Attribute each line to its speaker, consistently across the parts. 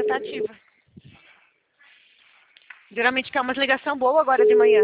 Speaker 1: ainda tá ativa. Geralmente quer umas ligação boa agora de manhã.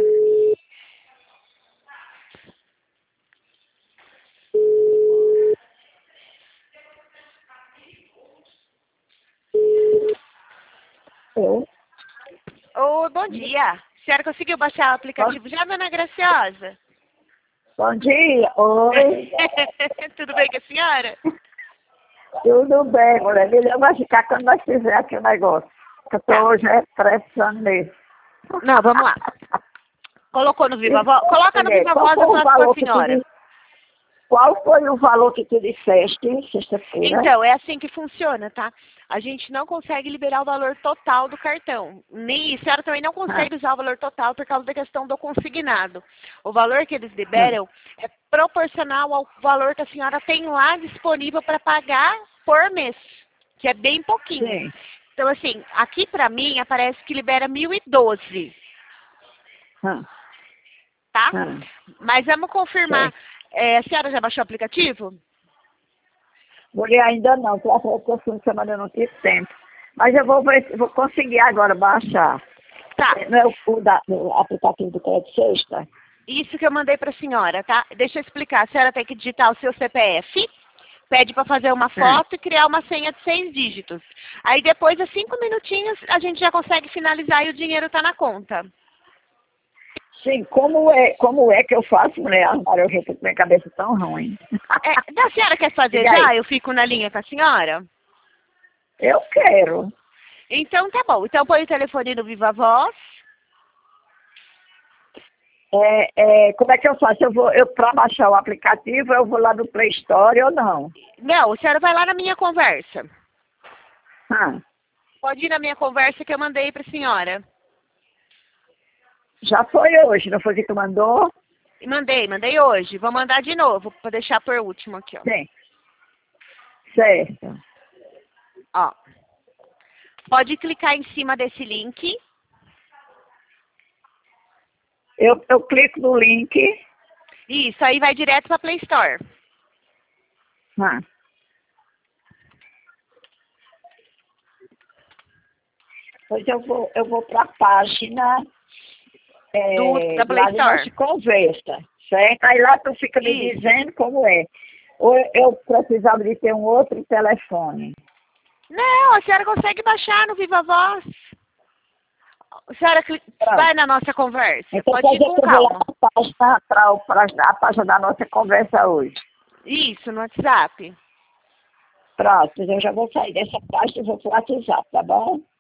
Speaker 2: Eu?
Speaker 1: Ô, bom dia. A senhora conseguiu baixar o aplicativo já, dona Graciosa?
Speaker 2: Bom dia, oi.
Speaker 1: Tudo bem com a senhora?
Speaker 2: Tudo bem, mulher. Melhor vai ficar quando nós fizermos aqui o negócio. Que eu tô hoje precisando mesmo.
Speaker 1: Não, vamos lá. Colocou no Viva Voz? Coloca no Viva Voz, eu faço com a senhora.
Speaker 2: Qual foi o valor que tu disseste sexta-feira?
Speaker 1: Então, é assim que funciona, tá? A gente não consegue liberar o valor total do cartão. Nem a senhora também não consegue usar o valor total por causa da questão do consignado. O valor que eles liberam é proporcional ao valor que a senhora tem lá disponível para pagar por mês, que é bem pouquinho.
Speaker 2: Sim.
Speaker 1: Então, assim, aqui para mim aparece que libera 1.012, tá? Mas vamos confirmar. A senhora já baixou o aplicativo?
Speaker 2: Mulher, ainda não. Tu achou que eu fui semana eu não tive tempo. Mas eu vou ver, vou conseguir agora baixar.
Speaker 1: Tá.
Speaker 2: Não é o aplicativo do Crédito Sexta?
Speaker 1: Isso que eu mandei para a senhora, tá? Deixa eu explicar. A senhora tem que digitar o seu CPF, pede para fazer uma foto e criar uma senha de 6 dígitos. Aí depois de 5 minutinhos a gente já consegue finalizar e o dinheiro tá na conta.
Speaker 2: Sim, como é que eu faço, mulher? Agora eu repito, minha cabeça tão ruim.
Speaker 1: A senhora quer fazer já? Eu fico na linha com a senhora?
Speaker 2: Eu quero.
Speaker 1: Então tá bom. Então põe o telefone no Viva Voz.
Speaker 2: Como é que eu faço? Para baixar o aplicativo, eu vou lá no Play Store ou não?
Speaker 1: Não, a senhora vai lá na minha conversa.
Speaker 2: Ah.
Speaker 1: Pode ir na minha conversa que eu mandei para a senhora.
Speaker 2: Já foi hoje, não foi que tu mandou?
Speaker 1: Mandei hoje. Vou mandar de novo, para deixar por último aqui, ó.
Speaker 2: Sim. Certo.
Speaker 1: Ó. Pode clicar em cima desse link.
Speaker 2: Eu clico no link.
Speaker 1: Isso, aí vai direto para Play Store.
Speaker 2: Ah. Pois eu vou para a página
Speaker 1: da Play
Speaker 2: lá de nossa conversa, certo? Aí lá tu fica me dizendo como é. Ou eu precisava de ter um outro telefone?
Speaker 1: Não, a senhora consegue baixar no Viva Voz. A senhora vai na nossa conversa.
Speaker 2: Então
Speaker 1: pode ir com calma.
Speaker 2: A página da nossa conversa hoje.
Speaker 1: Isso, no WhatsApp.
Speaker 2: Pronto, eu já vou sair dessa página e vou para o WhatsApp, tá bom?